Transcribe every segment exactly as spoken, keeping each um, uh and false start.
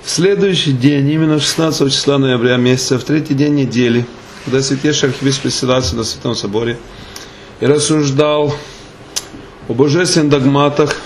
В следующий день, именно шестнадцатого числа ноября месяца, в третий день недели, когда святейший архиепископ председатель на Святом Соборе и рассуждал о божественных догматах,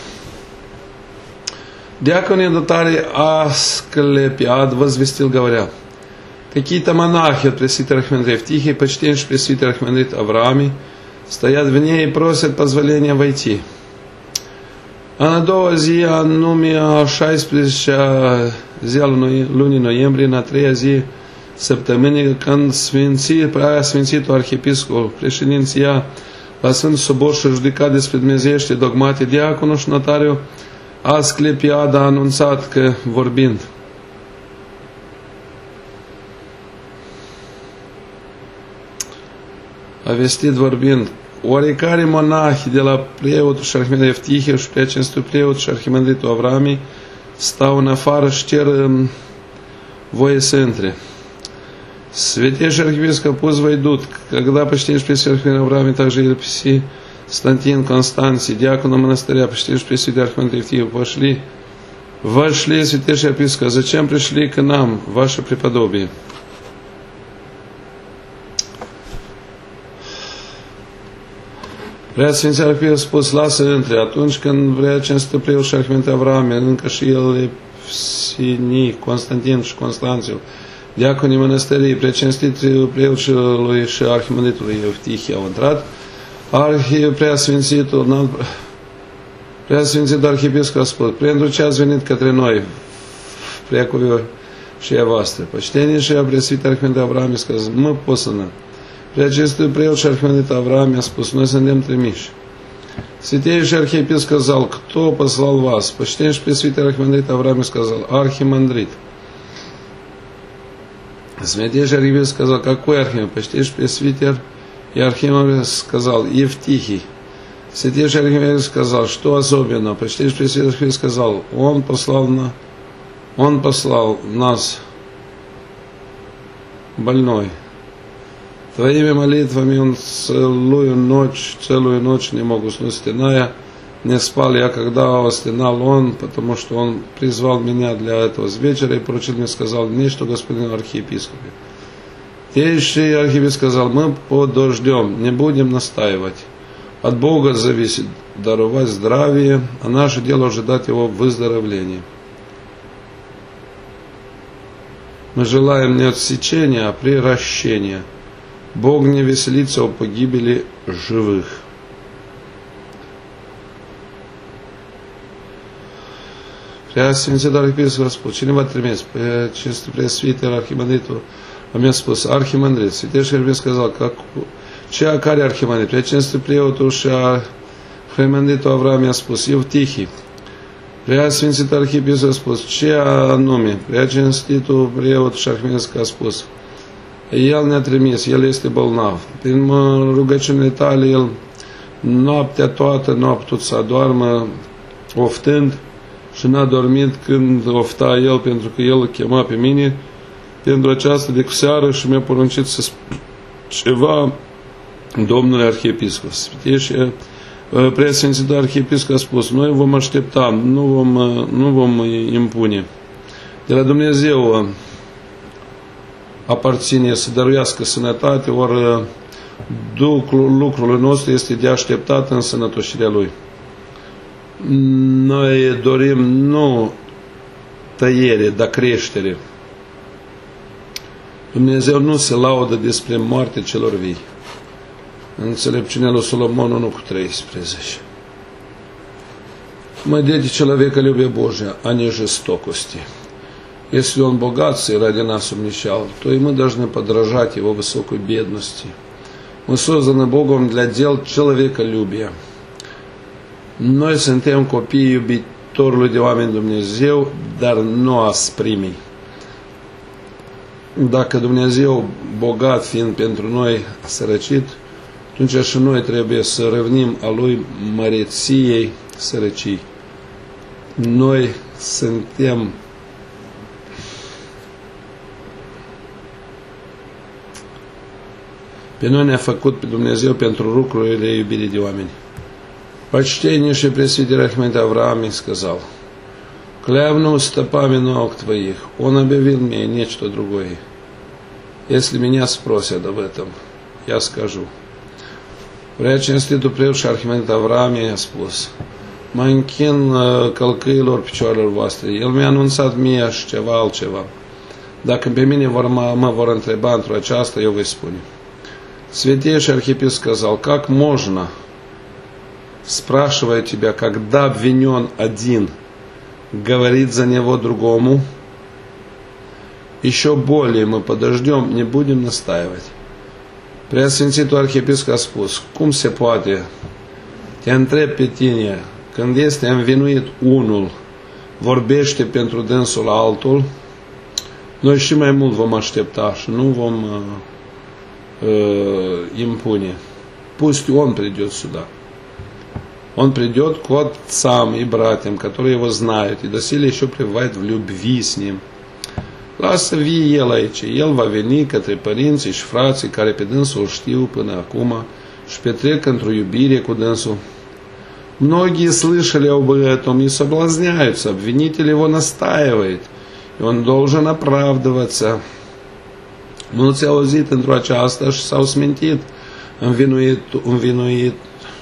диакон Евдотарий Асклепиад возвестил, говоря: какие-то монахи от пресвитера Архимандрита Евтихия, почтеннейший пресвитер Архимандрит Авраами, стоят вне и просят позволения войти. Анадо зia numia șaisprezece zia lunii noiembrie, în a treia zi săptămânii, când sfințit, prea sfințitul arhiepiscopul, președinția la Sfântul Sobor și judecat despre dumnezeiește dogmate, diaconul și notariu Asclepiad a anunțat că, vorbind, a vestit vorbind, oricare monahi de la preotul și arhimandritul Evtihie și preacinstitul preot și arhimandritul Avrami stau în afară și cer voie să intre. Святейший архиепископ пусть войдут, когда почтеннейший пресвитер архимандрит Авраами, также Елписий Константин Констанций, диакона монастыря, почтеннейший пресвитер архимандрит Евтихий, пошли, вошли, святейший архиепископ, зачем пришли к нам, ваше преподобие? Preasfinția Arhiepiscop a spus, lasă între. Atunci când vrea cinstitul preot și arhimandrit Avrami, încă și el Sini, Constantin și Constanțiu, diaconii mănăstării, preacinstitul preotului și arhimandritului Evtihie au intrat, Arhie, preasfințitul, preasfințitul arhiepiscop a spus, pentru ce ați venit către noi, preacuvioși și ea voastră? Почтение și preasfințit arhimandrit Avrami, сказал, мы посланы. Preacinstitul preot și arhimandrit Avrami a spus, noi suntem trimiși. Святейший архиепископ сказал, кто послал вас? Почтеннейший пресвитер архимандрит Авраами сказал, архимандрит. Святейший архиепископ сказал, какой архимандрит? Почтеннейший пресвитер и архимандрит сказал, Евтихий. Святейший архиепископ сказал, что особенно? Почтеннейший пресвитер архиепископ сказал, он послал, на... он послал нас больной. Твоими молитвами он целую ночь, целую ночь не мог уснуть, стеная, не спал я, когда стенал он, потому что он призвал меня для этого с вечера и поручил мне, сказал мне, что господин архиепископе. Тейший архиепископ сказал, мы подождем, не будем настаивать. От Бога зависит даровать здравие, а наше дело ожидать его выздоровления. Мы желаем не отсечения, а приращения. Бог не веселится о погибели живых. Preasfințitul arhiepiscop a spus, cine v-a trimis? Pe cinstitul preasfințitul arhimandritul a mi-a spus, arhimandrit. Святейший arhiepiscop сказал, как, ce care arhimandrit? Preacinstitul preotul și arhimandritul Avrami a spus, Evtihii. Preasfințitul arhiepiscop a spus, ce anume? Preacinstitul preotul și arhimandritul a spus, el ne-a trimis, el este bolnav. Prin rugăciunile tale, el noaptea toată, n-a putut să adoarmă oftând și n-a dormit când ofta el, pentru că el chema pe mine pentru această de seară și mi-a poruncit să spun ceva domnului arhiepiscop. Și preasfințitul arhiepiscop a spus, noi vom aștepta, nu vom, nu vom impune. De la Dumnezeu aparține să dăruiască sănătate, ori lucrul nostru este de așteptat în sănătoșirea Lui. Noi dorim nu tăiere, dar creștere. Dumnezeu nu se laudă despre moartea celor vii. Înțelepciunea lui Solomon unu cu treisprezece. Мы дети человека любя Божия, а не жестокости. Если он богатство ради нас умнищал, то и мы должны подражать его высокой бедности. Мы созданы Богом для дел человеколюбия. Noi suntem copii iubitorului de oameni Dumnezeu, dar nu asprimii. Dacă Dumnezeu, bogat fiind pentru noi sărăcit, atunci și noi trebuie să revenim a Lui măreției sărăcii. Noi suntem Pe noi ne-a făcut pe Dumnezeu pentru lucrurile iubirii de oameni. Почтеннейший пресвитер Архимандрит Авраами сказал, Клянусь стопами ног твоих, он объявил мне нечто другое. Если меня sпросят об этом, я skажу. Prea cinstitul preot și arhimandrit Avram i-a spus: mă închin călcâilor picioarelor voastre. El mi-a anunțat mie și ceva altceva. Dacă pe mine vor, mă, mă vor întreba într-o aceasta, eu voi spune. Святейший архиепископ сказал: как можно, спрашивая тебя, когда обвинен один, говорит за него другому? Еще более мы подождем, не будем настаивать. Preasfințitul arhiepiscop a spus: cum se poate, te întreb pe tine, când este învinuit unul, vorbește pentru dânsul altul, noi și mai mult vom aștepta și nu vom uh, uh, impune. Пусть он придет сюда. Он придет к отцам и братьям, которые его знают, и доселе еще пребывает в любви с ним. Lasă vie el aici. El va veni către părinții și frații care pe dânsul știu până acum și petrec într-o iubire cu dânsul. Многие слышали об этом и соблазняются. Обвинитель его настаивает, и он должен оправдываться. Mulți au auzit într-o aceasta și s-au smintit. Învinuit, învinuit.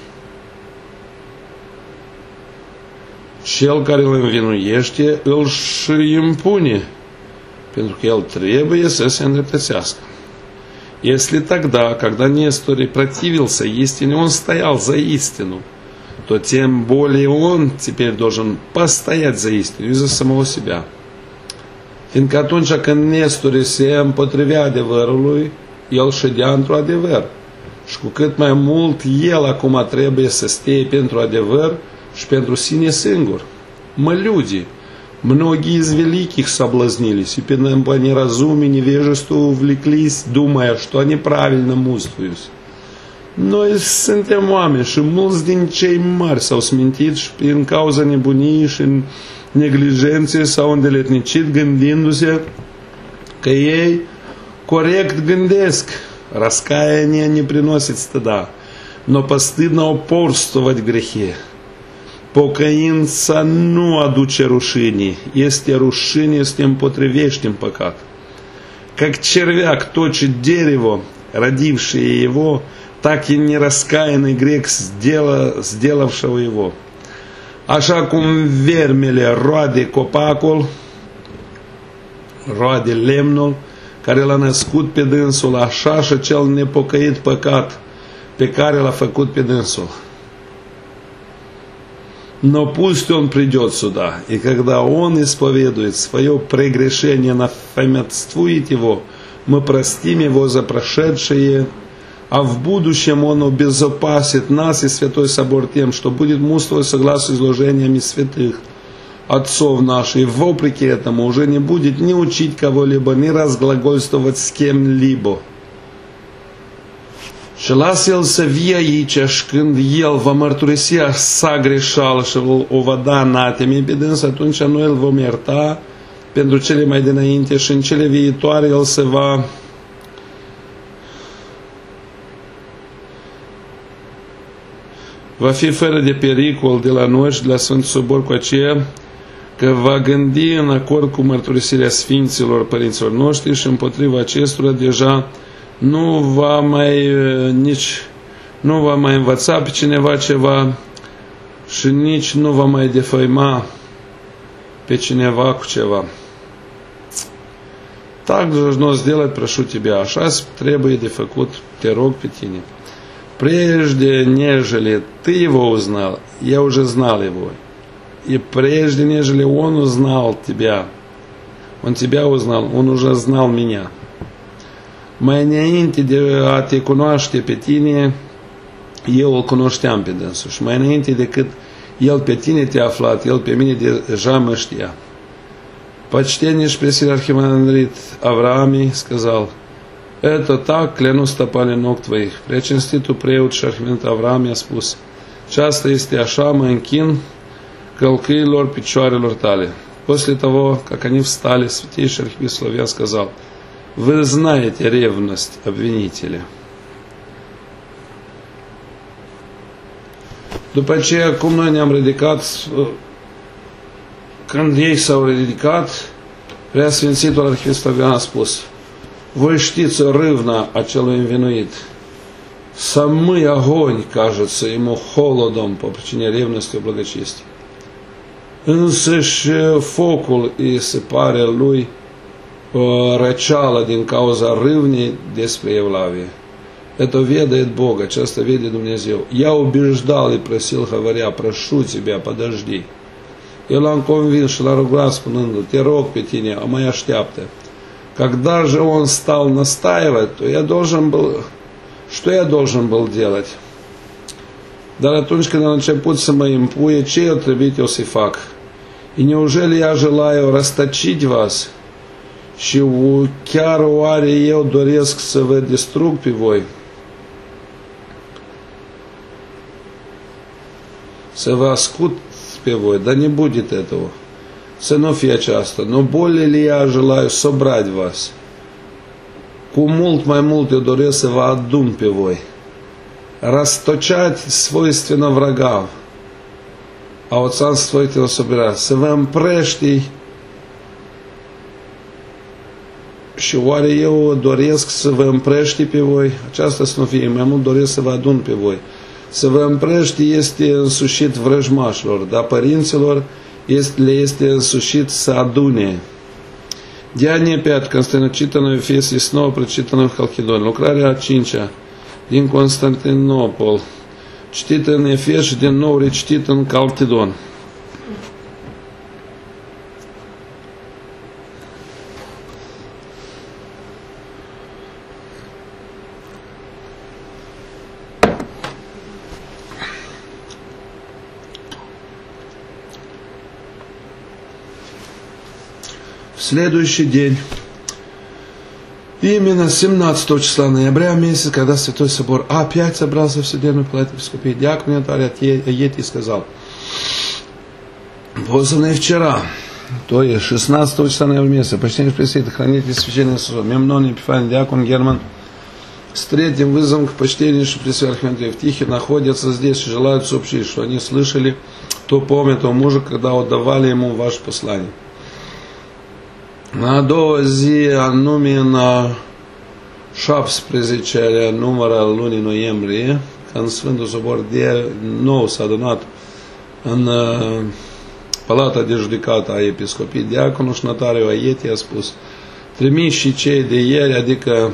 Cel care îl învinuiește îl și impune, pentru că el trebuie să se îndreptățească. Если тогда, когда Нестор противился истине, он стоял за истину, то тем более он теперь должен постоять за истину и за самого себя. Fiindcă atunci când Nestor se împotrivea adevărului, el ședea într-o adevăr. Și cu cât mai mult el acum trebuie să stea pentru adevăr și pentru sine singur. Mă, люди, многие из великих соблазнились и по неразумию, невежеству увлеклись, думая, что они правильно мудрствуют. Noi suntem oameni și mulți din cei mari s-au smintit și prin cauza nebuniei și neglijenței s-au îndeletnicit gândindu-se că ei corect gândesc. Раскаяние не приносит стыда, но постыдно упорствовать в грехе. Pocăința nu aduce rușine, este rușine să te împotrivești în păcat. Как червяк точит дерево, родившее его, так и нераскаянный грех, сделавшего его. Așa cum vermele roade copacul, roade lemnul, care l-a născut pe dânsul, așa și cel nepocăit păcat pe care l-a făcut pe dânsul. Но пусть он придет сюда, и когда он исповедует свое прегрешение, нафамятствует его, мы простим его за прошедшее, а в будущем он обезопасит нас и Святой Собор тем, что будет мудрствовать согласно изложениями святых отцов наших. И вопреки этому уже не будет ни учить кого-либо, ни разглагольствовать с кем-либо. Și lasă el să vie aici și când el va mărturisi sa greșeală și o va da anateme pe dâns, atunci noi îl vom ierta pentru cele mai dinainte și în cele viitoare el se va va fi fără de pericol de la noi și de la Sfântul Sobor, cu aceea că va gândi în acord cu mărturisirea Sfinților Părinților noștri și împotriva acestora deja nu va mai nici nu va mai învăța pe cineva ceva și nici nu va mai defăima pe cineva cu ceva. Так должно сделать, прошу тебя, așa trebuie de făcut, te rog pe tine. Прежде нежели ты его узнал, я уже знал его. И прежде нежели он узнал тебя, он тебя uznal, он уже знал меня. Mai înainte de a te cunoaște pe tine, eu îl cunoșteam pe dânsul. Și mai înainte decât el pe tine te-a aflat, el pe mine deja mă știa. Почтеннейший пресвитер архимандрит Авраамий сказал: это так, клянусь стопами ног твоих. Preacinstitul preot și arhimandrit Avram a spus: aceasta este așa, mă închin călcâilor picioarelor tale. После того, как они встали, святейший архиепископ Славян сказал: вы знаете ревность обвинителя. După aceea, cum noi ne-am ridicat când ei s-au ridicat, Preasfințitul Arhiepiscop Flavian a spus: voi știți râvna acelui învinuit. Самый огонь, кажется, ему холодом по причине ревности и благочестия. Însăși focul îi se pare lui răceală din cauza râvnei despre Evlavie. Это ведает Бог, aceasta vede Dumnezeu. Я убеждал и просил, говоря: прошу тебя, подожди. Eu l-am convins și l-am rugat spunându: te rog pe tine, mai așteaptă. Когда же он стал настаивать, то я должен был, что я должен был делать? Dar atunci când am început să mă impuie, ce eu trebuie eu să fac? И неужели я желаю расточить вас? Și chiar oare eu doresc să vă distrug pe voi? Să vă ascult pe voi, dar не будет этого. Să nu fie aceasta. Но более ли я желаю собрать вас? Cu mult mai mult eu doresc să vă adun pe voi. Расточать свойственно врагам. А отцам свойственно собирать. Să vă împrăști. Și oare eu doresc să vă împrăști pe voi? Aceasta să nu fie. Mai mult doresc să vă adun pe voi. Să vă împrăști este însușit vrăjmașilor, dar părinților este, le este însușit să adune. Деяние пять, Константинопол, Ефес, снова прочитано в Халкидоне. Lucrarea a cincea din Constantinopol, citită în Efes și din nou recitită în Calchidon. В следующий день, именно семнадцатого числа ноября месяца, когда Святой Собор опять собрался в Судебной палате епископии, диакон Янтарь Аети сказал: посланный вчера, то есть шестнадцатого числа ноября месяца, почтенный пресвитер, хранитель священного суда, Мемнон Епифаний, диакон Герман, с третьим вызовом к почтеннейшему пресвитеру Архимандрию Евтихию находятся здесь и желают сообщить, что они слышали то помнят о муже, когда отдавали ему ваше послание. A doua zi, anume în șaptesprezecea număr al lunii noiembrie, când Sfântul Sobor de nou s-a adunat în palata de judecată a episcopiei, diaconul și notariul Aietii a spus: trimiși și cei de ieri, adică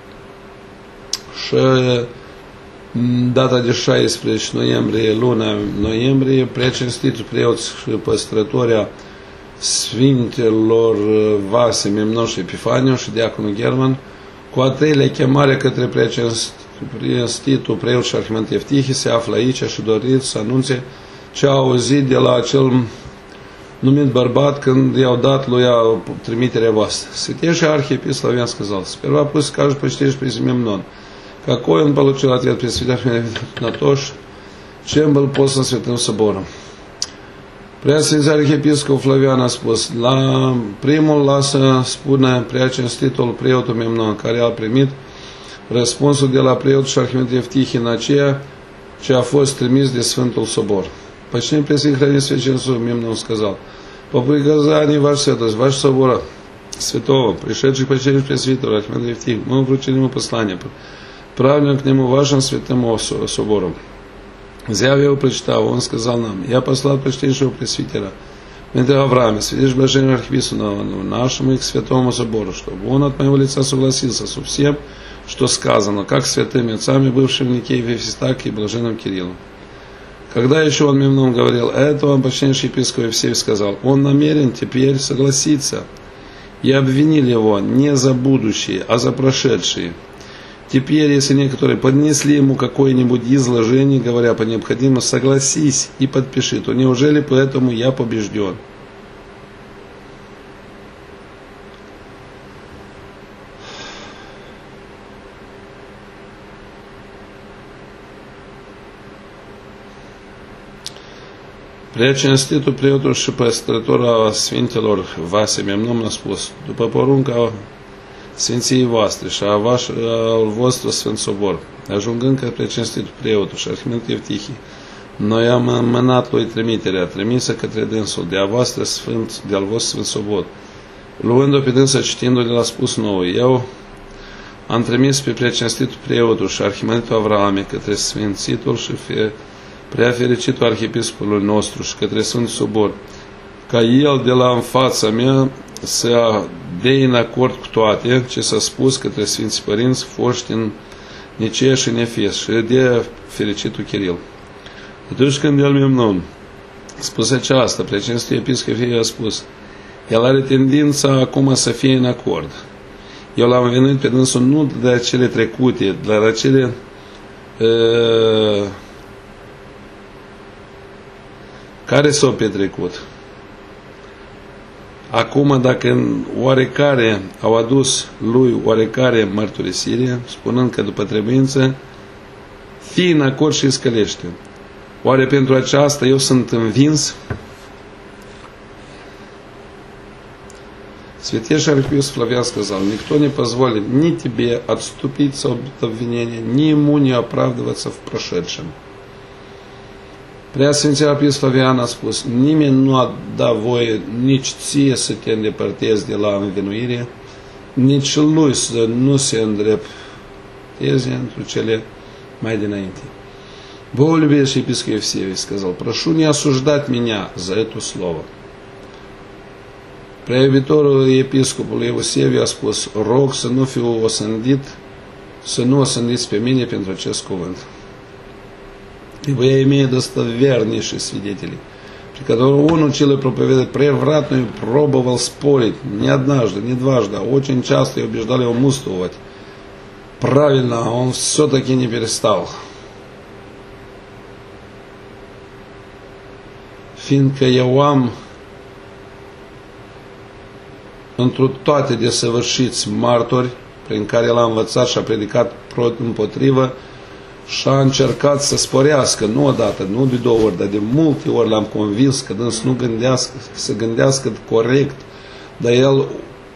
și data de șaisprezece noiembrie, luna noiembrie, preacinstitul preoți și păstrătoria Sfintelor Vase, Memnon și Epifaniu și diaconul German, cu a treilea chemare către preacinstitul preot și arhimandrit Evtihie, se află aici și doriți să anunțe ce a auzit de la acel numit bărbat când i-au dat lui trimiterea voastră. Святейший архиепископ Флавиан сказал: сперва пусть скажет почтеннейший пресвитер Мемнон, какой он получил ответ пресвитера на то, чем был послан Святым Собором. Preasfințitul Arhiepiscop Flavian a spus: la primul lasă spune preacinstitul preotul Memnon, care a primit răspunsul de la preotul și arhimandrit Evtihie în aceea ce a fost trimis de Sfântul Sobor. Почтенный пресвитер хранитель священного суда Мемнон сказал: по приказанию вашей святости, вашего собора святого, пришедших почтеннейших пресвитеров архимандрита Евтихия, мы вручили ему послание, правильно к нему вашим святым собором. Взяв его, прочитав, он сказал нам: я послал почтеннейшего пресвитера Дмитрия Авраама, святейшего блаженного архиепископа нашему и к святому собору, чтобы он от моего лица согласился со всем, что сказано, как святыми отцами, бывшими в Никее, в Ефесе, так и блаженным Кириллом. Когда еще он Мемнон говорил это, он почтеннейший епископ Евсевий сказал: он намерен теперь согласиться, и обвинили его не за будущее, а за прошедшие. Теперь, если некоторые поднесли ему какое-нибудь изложение, говоря по необходимости, согласись и подпиши, то неужели поэтому я побежден? Preacinstitul preotul și păstrătura Sfintelor Vase Memnon a spus: după porunca Sfinției voastre și a al vostru Sfânt Sobor, ajungând că preacinstitul preotul și arhimandrit Evtihie Noi am mânat lui trimiterea trimisă către dânsul, de a voastră sfânt, de al vostru sfânt sobot. Luând-o pe dânsă, citindu-le, l-a spus nouă, eu am trimis pe preacinstitul preotul și arhimandritul Avrame către sfințitul și prea fericitul arhiepiscopului nostru și către Sfântul Sobor, ca el de la în fața mea să dea în acord cu toate ce s-a spus către Sfinții Părinți foști în Nicea și în Efes și de fericitul Chiril. Atunci când el Memnon spus aceasta, preacinstitul episcopie a spus, el are tendința acum să fie în acord. Eu l-am venit pe dânsul nu de cele trecute, dar de cele uh, care s-au petrecut. Acum, dacă oarecare au adus lui oarecare mărturisire, spunând că după trebuință, fii în acord și scălește. Oare pentru aceasta eu sunt învins? Святейший архиепископ Флавиан сказал, никто не позволит ни тебе отступиться от обвинения, ни ему не оправдываться в прошедшем. Preasfințitul arhiepiscop Flavian a spus, nimeni nu a dat voie nici ție să te îndepărtezi de la învinuire, nici lui să nu se îndrepteze într cele mai dinainte. Бог, любящий епископ Евсевий, сказал, прошу не осуждать меня за это слово. Preaiubitorul episcopului Eusebiu a spus, rog să nu fiu osândit, să nu osândiți pe mine pentru acest cuvânt. Ибо я имею достовернейшие свидетели, при которых он учил и проповедовал превратно и пробовал спорить не однажды, не дважды, а очень часто и убеждал его муствовать. Правильно, а он все-таки не перестал. Fiindcă eu am întru toate desăvârșiți martori prin care l-a învățat și a predicat împotrivă și a încercat să sporească, nu odată, nu de două ori, dar de multe ori l-am convins că dâns nu gândească, să gândească corect, dar el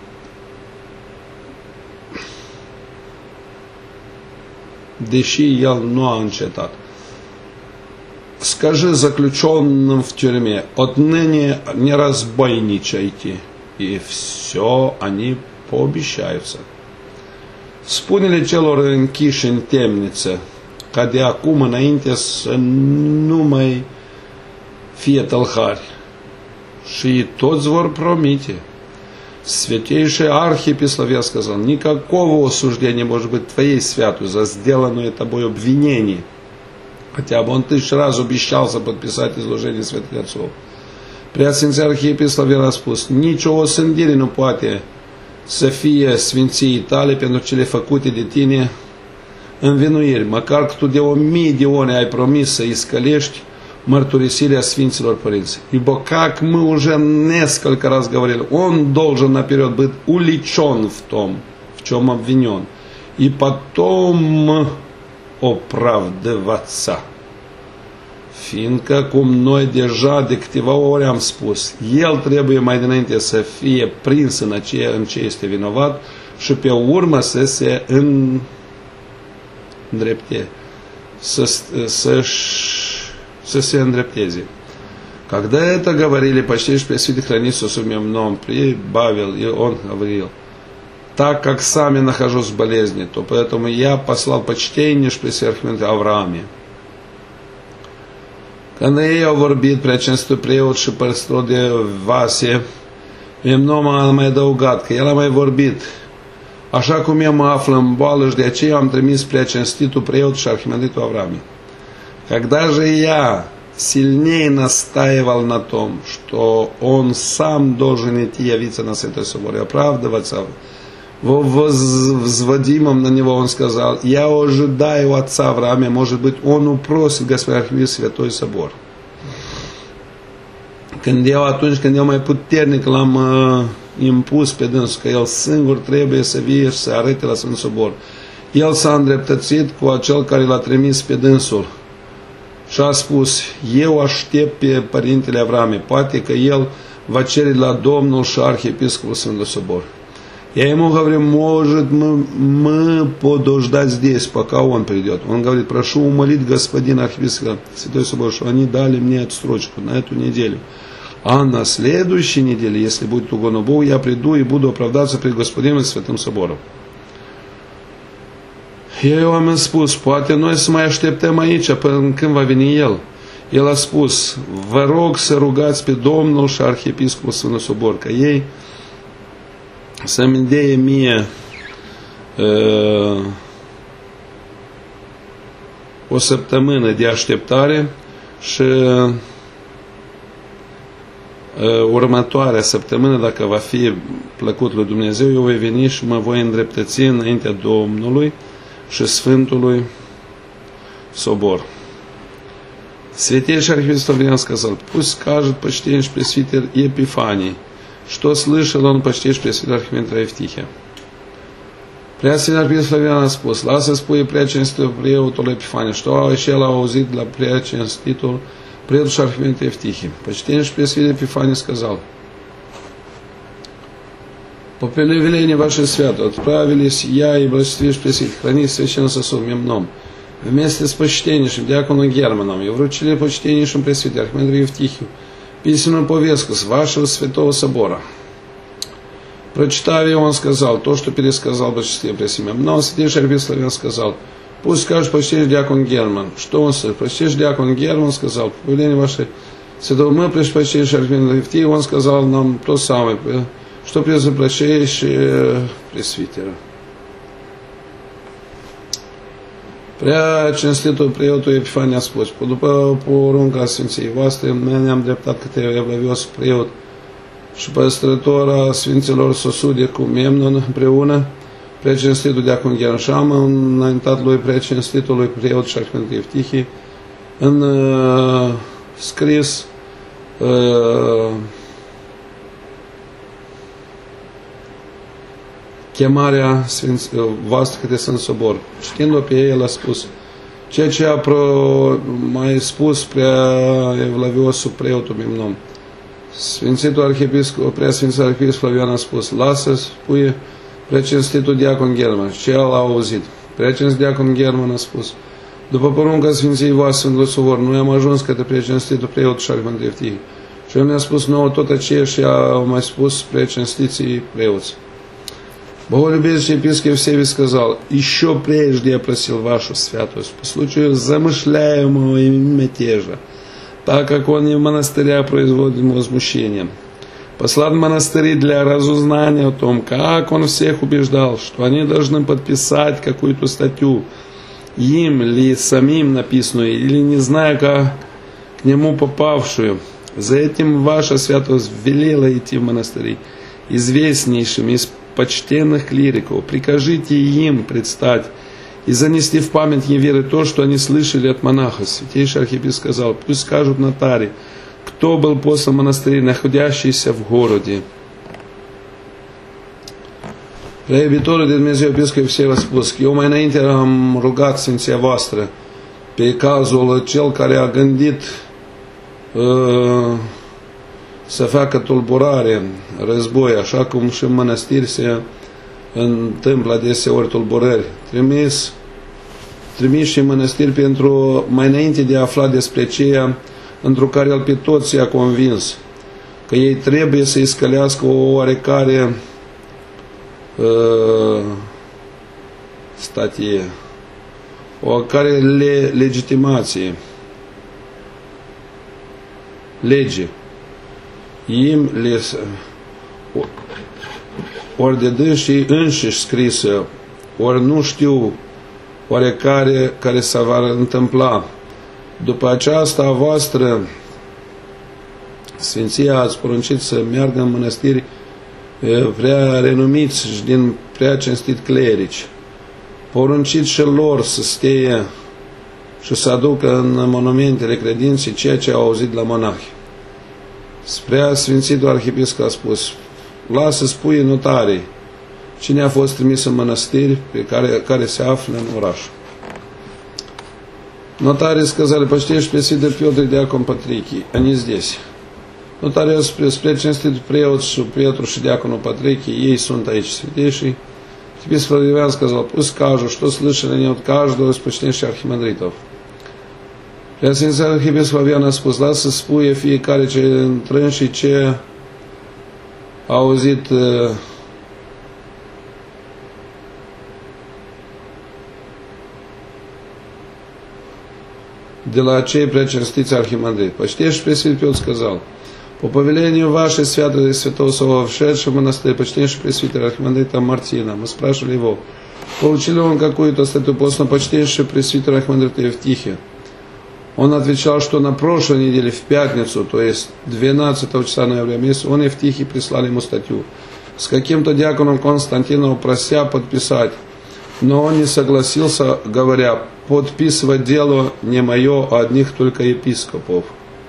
deși el nu a încetat. Скажи заключенным в тюрьме, отныне не разбойничайте, и все они пообещаются. Spune-le celor închiși în temniță, ca de acum înainte să nu mai fie tălhari. Și toți vor promite. Святейший архиепископ сказал, никакого осуждения может быть твоей святую за сделанное тобой обвинение. Хотя бы он тысячу раз обещался подписать изложение святых отцов. Preasfințitul arhiepiscop Flavian a spus, nicio osândire nu poate să fie sfinției tale pentru cele făcute de tine învinuiri, măcar că tu de o mie de ori ai promis să искалечь мărturisirea Сфинцilor Părinți. Ибо как мы уже несколько раз говорили, он должен наперед быть уличен в том, в чем обвинен, и потом оправдываться. Fiindcă, cum noi deja de câteva ori am spus, el trebuie mai dinainte să fie prins în, aceea, în ce este vinovat și pe urmă să se îndrepte, să, să, să se îndrepteze. Когда это говорили почти Пресвятый Хранитель в Мемном, прибавил, и он говорил, так как сами нахожусь в болезни, то поэтому я послал почтение Пресвятому Архимандриту Аврааме. Când ei au vorbit, preacinstitul preot și păstor de vase, Memnom a mai adăugat că el a mai vorbit. Așa cum eu mă aflu în boală și de aceea am trimis preacinstitul preot și arhimandritul Avrame. Когда же я сильнее настаивал на том, что он сам должен идти явиться на Святой Собор и оправдываться, взводимым на него он сказал, я ожидаю отца Авраама, может быть, он упросит Господа Архиепископа Святой Собор. Când eu, atunci când eu mai puternic l-am uh, impus pe dânsul, că el singur trebuie să vie și să arate la Sfânt Sobor, el s-a îndreptățit cu acel care l-a trimis pe dânsul și a spus, eu aștept pe Părintele Avrame, poate că el va cere la Domnul și Arhiepiscopul Sfântul Sobor. Я ему говорю, может, мы, мы подождать здесь, пока он придет. Он говорит, прошу умолить господина архиепископа Святой Собор, что они дали мне отсрочку на эту неделю. А на следующей неделе, если будет угодно Богу, я приду и буду оправдаться перед господином Святым Собором. Eu am spus, poate noi să mai așteptăm aici până când va veni el. El a spus, vă rog să rugați pe Domnul și Arhiepiscopul Sfântul Sobor, ca ei să-mi dea mie uh, o săptămână de așteptare și uh, următoarea săptămână, dacă va fi plăcut lui Dumnezeu, eu voi veni și mă voi îndreptăți înaintea Domnului și Sfântului Собор. Святейший архиепископ Флавиан сказал, пусть скажет почтеннейший пресвитер Епифаний, что слышал он почтеннейший пресвитер архимандрита Евтихия. Preasfințit arhiepiscop Flavian a spus, lasă spui preacinstitul preotul Epifania, что și el a auzit la preacinstitul preotul și arhimandrita Евтихия. Почтеннейший пресвитер Епифаний сказал, по повелению ваше свято отправились я и благочестивейший пресвитер хранить священный сосуд мемном вместе с почтеннейшим диаконом Германом и вручили почтеннейшим пресвитеру архимандриту Евтихию письменную повестку с вашего святого собора. Прочитав ее, он сказал то, что пересказал благочестивый пресвитер Мемнон. Святейший архиепископ Флавиан сказал, пусть скажет почтеннейший диакон Герман. Что он сказал? Почтеннейший диакон Герман сказал, по повелению вашей святого мы пришли почтеннейший архимандрит Евтихию, он сказал нам то самое, что пресвятейший пресвитера. Prea cinstitul preotul Epifania a spus, după porunca Sfinției voastre, noi ne-am dreptat către evlavios preot și păstrător a Sfinților Sosude cu Memnon împreună, prea cinstitul diacon Gheron și am înaintat lui prea cinstitului preot și arhimandrit Evtihii în uh, scris uh, chemarea voastră către Sfânt Sobor. Știind-o pe ei, el a spus, ceea ce a pro, mai spus prea evlaviosul preotul Memnon. Sfințitul arhiepiscop, prea Sfințitul arhiepiscop Flavian a spus, lasă, spune prea cinstitul diacon German. Și el a auzit. Prea cinstitul diacon German a spus, după porunca Sfinției voastre Sfântului Sobor, noi am ajuns către prea cinstitul preotul și arhimandrit Evtihii. Și el ne-a spus nouă tot aceea și a mai spus prea cinstiții preoți. Боголюбезный епископ Евсевий сказал, еще прежде я просил вашу святость по случаю замышляемого им мятежа, так как он и в монастырях производит возмущение. Послал в монастыри для разузнания о том, как он всех убеждал, что они должны подписать какую-то статью, им ли самим написанную, или не зная, как к нему попавшую. За этим ваша святость велела идти в монастыри известнейшим из почтенных клириков, прикажите им предстать и занести в память неверы то, что они слышали от монаха. Святейший архиепископ сказал, пусть скажут нотари, кто был послан в монастыре, находящийся в городе. Prea iubitorul de Dumnezeu Episcop Evsevii a spus că eu mai înainte am rugat Sfinția voastră pe cazul cel care a gândit uh, să facă tulburare, război, așa cum și în mănăstiri se întâmplă adeseori tulburări. Trimis, trimis și în mănăstiri pentru, mai înainte de a afla despre ceea într-o care el pe toți i-a convins că ei trebuie să-i scălească o oarecare uh, statie, o oarecare le, legitimație, lege. Им le ori de dânsii înșiși scrisă, ori nu știu oarecare care se va întâmpla. După aceasta a voastră, Sfinția ați poruncit să meargă în mănăstiri prea renumiți și din prea cinstit clerici. Poruncit și lor să stea și să aducă în monumentele credinței ceea ce au auzit la monahi. Spre Sfințitul Arhiepiscop a spus, lasă spui notarii cine a fost trimis în mănăstiri pe care, care se află în oraș. Notarii сказали, почтеннейший пресвитер Петр Диакон Патрикий, они здесь. Notarios spre cinstitul preot și Petru și diaconul Patriche, ei sunt aici святейший. Епископ Флавиан сказал, пусть скажут, что слышали они от каждого из почтеннейших архимандритов. Preasfințitul Arhiepiscop Flavian a spus, lasă să spune fiecare ce intră și ce a auzit de la cei precinstiți архимандрит. Почтейший пресвитер Петр сказал, по повелению вашей святого и святого слова, вшедшего в монастырь, почтейший пресвитер архимандрита Мартина, мы спрашивали его, получил ли он какую-то статью постно почтейший пресвитер архимандрита Евтихия. Он отвечал, что на прошлой неделе, в пятницу, то есть двенадцатого числа ноября месяца, он Евтихий прислал ему статью с каким-то диаконом Константиновым, прося подписать. Но он не согласился, говоря, подписывать дело не мое, а одних только епископов.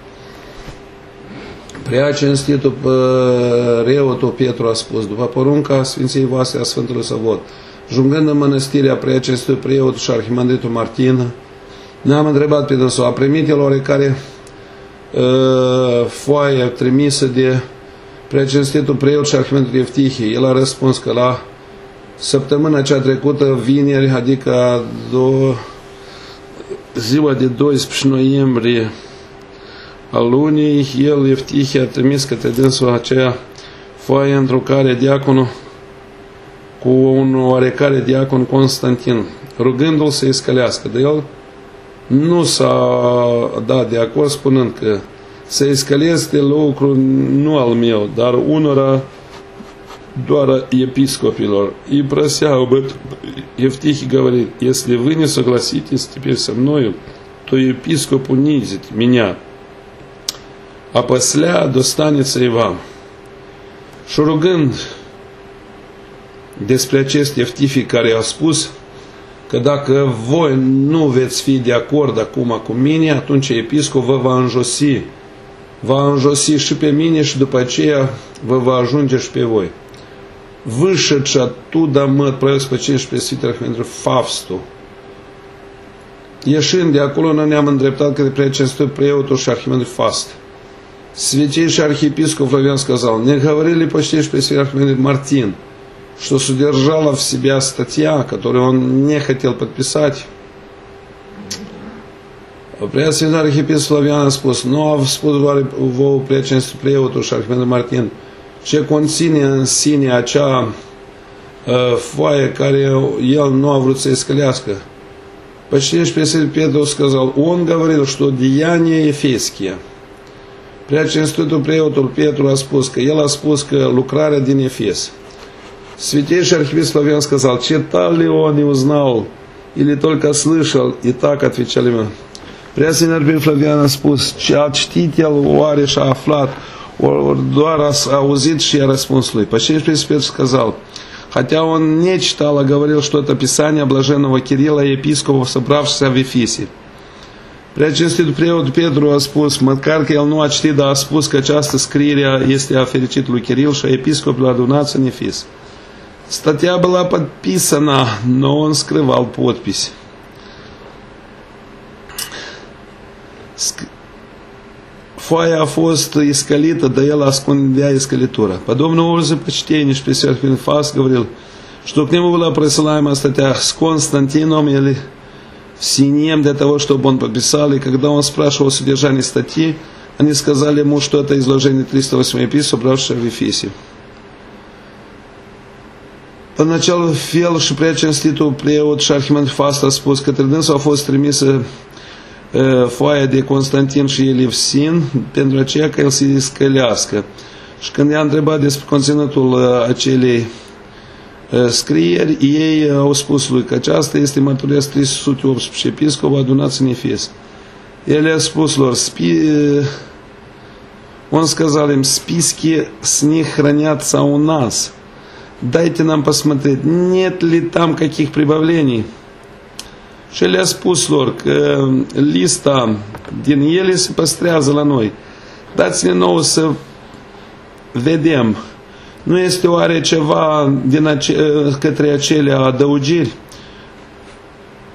Prea cinstitul reotul Petru a spus, după porunca Sfinției voastre a Sfântului Săvot, jungând în mănăstirea prea cinstitul preotul și arhimandritul Martin, ne-am întrebat pe dânsul, a primit el oarecare uh, foaie trimisă de prea cinstitul preot și arhimandritul Evtihie. El a răspuns că la săptămâna cea trecută, vineri, adică do, ziua de doisprezece noiembrie a lunii, el, Evtihie, a trimis către dânsul aceea foaie într-o care diaconul cu un oarecare diacon Constantin, rugându-l să-i scălească. De el nu s-a dat de acord, spunând că să-i scălesc de lucru nu al meu, dar unora doar епископилor. И прося об этом, Евтихий говорит, если вы не согласитесь теперь со мною, то епископ унизит меня, а после достанется и вам. Și rugând despre acest Evtihii care a spus că dacă voi nu veți fi de acord acum cu mine, atunci episcop vă va înjosi, va înjosi și pe mine și după aceea vă va ajunge și pe voi. Вышедший оттуда мы отправились по cincisprezece Sfântul Arhimandrit Faustu. Ieșind de acolo, noi ne-am îndreptat către precinstitul preotul și Arhimandrit Faust. Святейший архиепископ Флавиан сказал, не говорили почтейший пресвитер архимандрит Мартин, что содержала в себя статья, которую он не хотел подписать. Преосвятой архиепископ Флавиan a spus, nu a spus doar vouă precinstitul preotul și Arhimandrit Martin, ce conține în sine acea uh, foaie care el nu a vrut să-i scălească. Почтейший пресвитер Петр сказал, он говорил, что деяния ефесские. Преcinstitul preotul Petru a spus că el a spus că lucrarea din Efes. Святейший архиепископ Флавиан сказал, читал ли он и узнал, или только слышал, и так отвечали мы. Преосвятой архиепископ Флавиan a spus, a citit el oare și a aflat, ori doar a auzit și a răspuns lui. Почтейший пресвитер Петр сказал, хотя он не читал, а говорил что-то Писание блаженного Кирилла и епископов, собравшихся в Ефесе. Preacinstitul preot Petru a spus, măcar că el nu a citit, dar a spus că această scriere este a fericitului Kiril și a episcopilor adunați în Efes. Статья была подписана, но он скрывал подпись. Foaia a fost iscălită, dar el ascundea iscălitura. Подобным образом, почтеннейший пресвятер Фауст говорил, что к нему была присылаема статья с Константином или Синем для того, чтобы он подписал. И когда он спрашивал о содержании статьи, они сказали ему, что это изложение триста восьмой епистоли, собравшейся в Ефесе. Поначалу fel și preacinstitul preot și arhimandrit Faust a spus că către dânsul a fost trimisă uh, foaia de Constantin și Elefsin pentru aceea că el se scălească. Și când i-a întrebat despre conținutul uh, acelei uh, scrieri, ei au spus lui că aceasta este mărturia trei sute optsprezece episcopi adunați în Efes. El a spus lor, spi, uh, он сказал им, списки с них хранятся у нас. Дайте нам посмотреть, нет ли там каких прибавлений. Și le-a spus lor că lista din ele se păstrează la noi. Dați-ne nouă să vedem. Nu este oare ceva din ace- către acele adăugiri?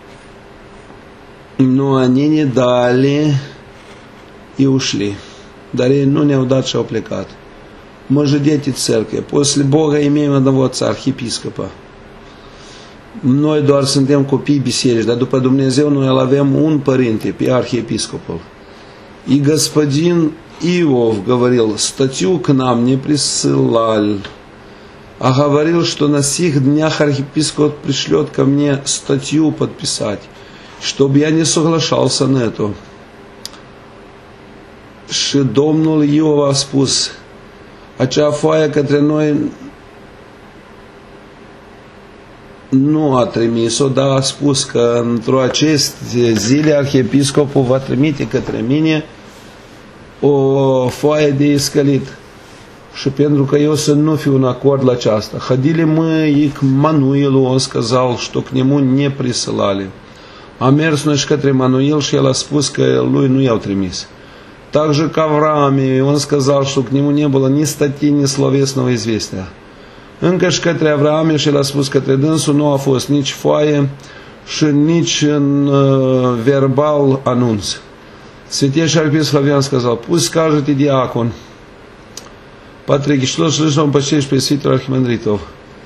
Но они не дали и ушли. dar ei nu ne-au dat și au plecat. Мы же дети церкви. После Бога имеем одного отца, arhiepiscopa. Noi doar suntem copii biserici, dar după Dumnezeu noi îl avem un părinte, pe arhiepiscopul. И господин Иов говорил, статью к нам не присылал, а говорил, что на сих днях архиепископ пришлет ко мне статью подписать, чтобы я не соглашался на это. Și Domnul Iov a spus, acea foaie către noi nu a trimis-o, dar a spus că într-o aceste zile arhiepiscopul va trimite către mine o foaie de iscălit. Și pentru că eu să nu fiu în acord la aceasta, ходили мы и к Мануилу, он сказал, что к нему не присылали. Am mers noi și către Manuil și el a spus că lui nu i-au trimis. Также к Аврааме, он сказал, что к нему не было ни статьи, ни словесного известия. Încă și către Avraam și el a spus către dânsul nu a fost nici foaie și nici în uh, verbal anunț. Святейший архиепископ Флавиан сказал, пусть скажет и диакон Патрикий, что слышно он почтейший пресвитер архимандритов.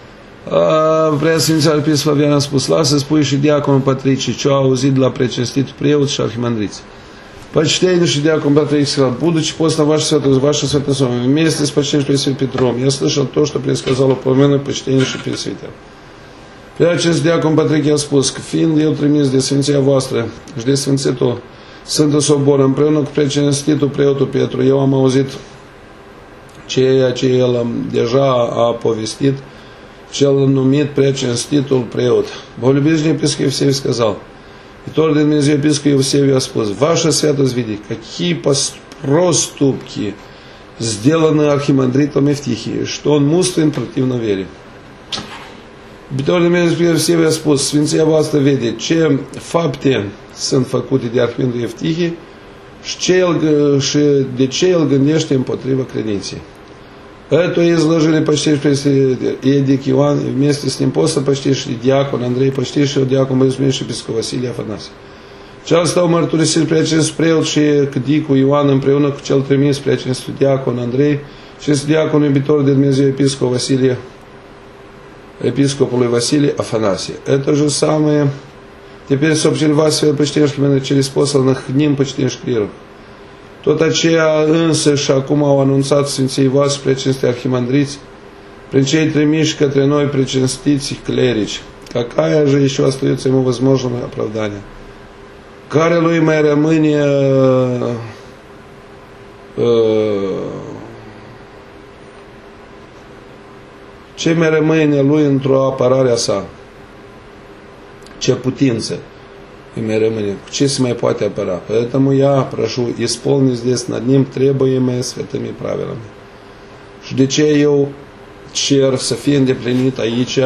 Preasfinția arhiepiscop Flavian a spus, lasă spui și diaconul Patricii ce a auzit de la precinstitul preot și arhimandriți. Почтеннейший диакон Патрикий сказал, будучи после вашей святости, вашей святости, вместе с почтеннейшим пресвитером Петром, я слышал то, что предсказал упомянутый почтеннейший пресвитер. Preacest diacon Patricii a spus că fiind eu trimis de sfinția voastră și de sfințitul Sfântul Sobor împreună cu precinstitul preotul Petru, eu am auzit ceea ce el deja a povestit, cel numit precinstitul preot. Боголюбивый епископ Евсевий сказал, и тот Dumnezeu епископ Евсевий a spus, ваша святость видит, какие проступки сделаны архимандритом Евтихией, что он муствен противно вере. Bitor Dumnezeu Евсевий a spus, sfinția voastră vede ce fapte sunt făcute de arhimandritul Евтихий și, ce el, și de ce el gândește împotriva credinței. Это изложили почтейший пресвитер Эдик Иван, и вместе с ним после почтейший диакон Андрей, почтейший диакон Борисмейший епископ Василий Афанасий. Cel stau mărturisit preacinst preot și Cdicu Ioan împreună cu cel trimis preacinstul diacon Andrei și diacon iubitor de Dumnezeu episcop Василия, епископului Василий Афанасий. Это же самое теперь сообщили вас свет почтейших именно через посланных к ним почтейших клиров. Tot aceea însă și acum au anunțat Sfinții voastre precinste arhimandriți prin cei trimiși către noi precinstiți clerici. Какая же еще остается ему возможное оправдание? Care lui mai rămâne ce mai rămâne lui într-o apărare a sa? Ce putință и mai rămâne? Cu ce se mai poate apăra? Поэтому я прошу исполни здесь над ним требуемые святыми правилами. Și de ce eu cer să fie îndeplinit aici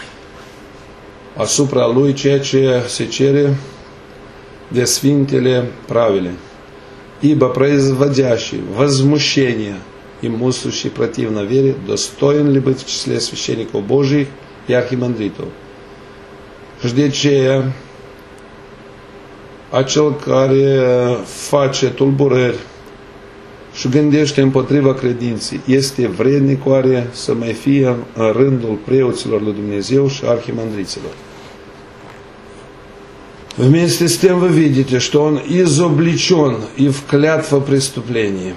asupra lui ceea ce se cere de sfintele правили? Ибо производящий возмущение имущий противно вере достоин ли быть в числе священников Божьих и архимандритов? Și de ce acel care face tulburări și gândește împotriva credinței este vrednic oare să mai fie în rândul preoților lui Dumnezeu și архимандриților? Вместе с тем вы видите, что он изобличен и в клятва преступления.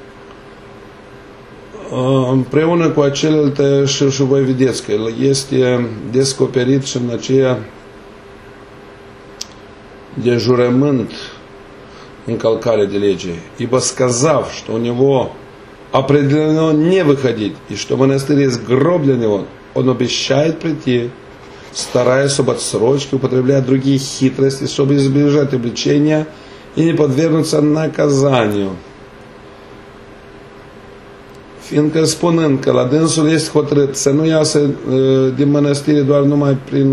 Împreună cu celelalte și, și voi vedeți că el este descoperit și în aceea de jurământ încălcare de lege. Ибо сказав, что у него определено не выходить, и что монастырь есть гроб для него, он обещает прийти, стараясь об отсрочке, употребляя другие хитрости, чтобы избежать обличения и не подвергнуться наказанию. Fiindcă spunând că la dânsul este hotărât să nu iasă din mănăstire doar numai prin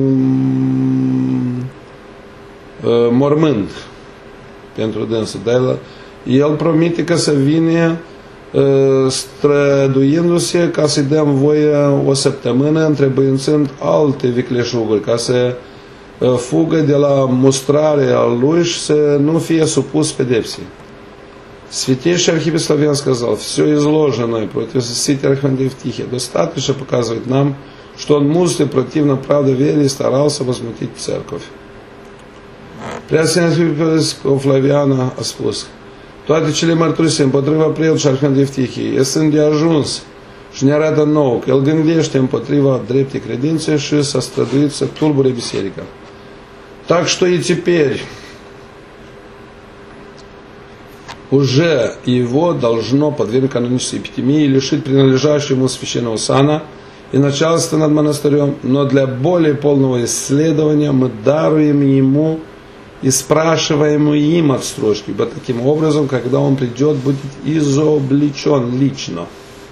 mormânt pentru dânsul, dar el promite că să vină străduindu-se ca să-i dăm voie o săptămână întrebuințând alte vicleșuguri ca să fugă de la mustrarea lui și să nu fie supus pedepsei. Святейший архиепископ Флавиан сказал, все изложенное против святителя Архимандрита Евтихия достаточно показывает нам, что он мудростью противно правде вере и старался возмутить церковь. Preasfințit arhiepiscop Flavian a spus, toate cele mărturisite împotriva preotului și Arhimandritului Evtihie sunt de ajuns și ne arată nou că el gândește împotriva dreptei credințe și s-a străduit să tulbure biserica. Так что и теперь уже его должно подвергнуть канонической эпитемии и лишить принадлежащего ему священного сана и начальства над монастырем, но для более полного исследования мы даруем ему и спрашиваем им отстрочки, ибо таким образом, когда он придет, будет изобличен лично.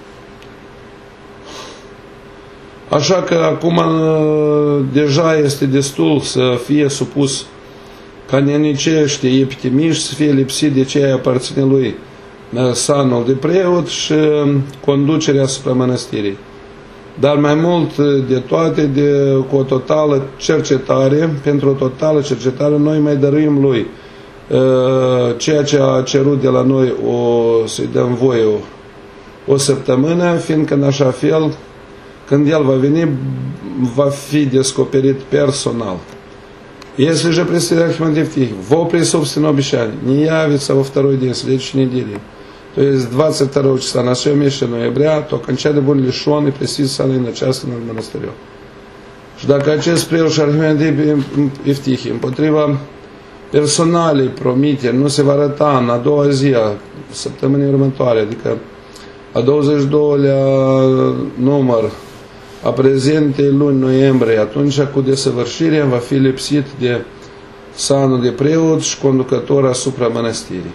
Așa că acum deja este destul să fie supus canonicește epitemii și să fie lipsit de ce aparține lui sanul de preot și conducerea asupra mănăstirii. Dar mai mult de toate, de, cu o totală cercetare, pentru o totală cercetare, noi mai dăruim lui ceea ce a cerut de la noi o, să-i dăm voie o, o săptămână, fiindcă în așa fel, când el va veni, va fi descoperit personal. Если же предстоит Архимандрит Евтихий, вопреки собственному обещанию, не явится во второй день следующей недели, то есть двадцать второго числа нашего месяца ноября, то окончательно будет лишен и пресвит сана и начальства над монастырем. Și dacă acest preot și Arhimandrit Evtihie împotriva personalei promiteri nu se va arăta în a doua zi a săptămânii următoare, adică a douăzeci și doilea număr a prezentei luni noiembrie, atunci cu desăvârșire va fi lipsit de sanul de preot și conducător asupra mănăstirii.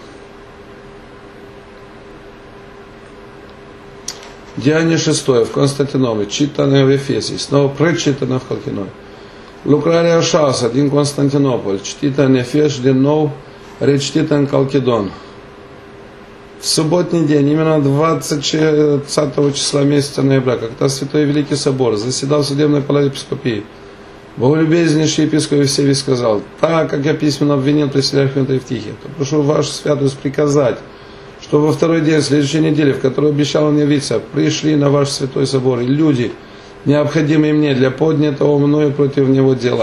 Деяние шестое в Константинополе, читанное в Ефесе, снова прочитано в Халкиной. Lucrarea a șasea din Constantinopol, citită în Efes și din nou recitită în Calchidon. В субботний день, именно двадцатого числа месяца ноября, когда Святой Великий Собор заседал в судебной палате епископии, боголюбезнейший епископ Евсевий сказал, так как я письменно обвинил председателя Архимандрита Евтихия, то прошу вашу святость приказать, что во второй день следующей недели, в которой обещал он явиться, пришли на ваш Святой Собор и люди, необходимые мне для поднятого мною против него дела.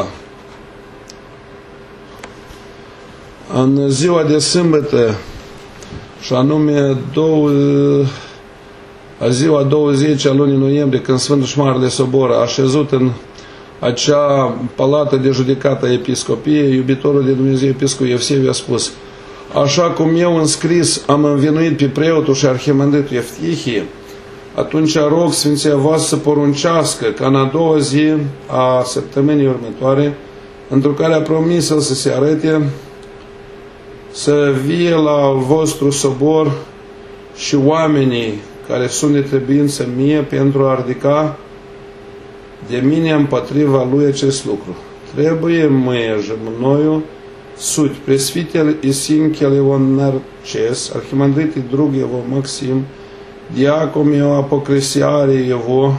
În ziua de sâmbătă, și anume două, a ziua douăzeci a lunii noiembrie, când Sfântul și Marele Sobor a așezut în acea palată de judecată a episcopiei, iubitorul de Dumnezeu episcop Evseviu a spus, așa cum eu în scris am învinuit pe preotul și arhimandritul Evtihie, atunci rog Sfinția voastră să poruncească ca în a doua zi a săptămânii următoare, într-o care a promis el să se arăte, să vie la vostru sobor și oamenii care sunt de trebuință mie pentru a ridica de mine împotriva lui acest lucru. Trebuie măie jemnoiu суть пресвитель Исинкел его Нарчес, архимандрит и друг его Максим, диакон его апокрисиаrii его,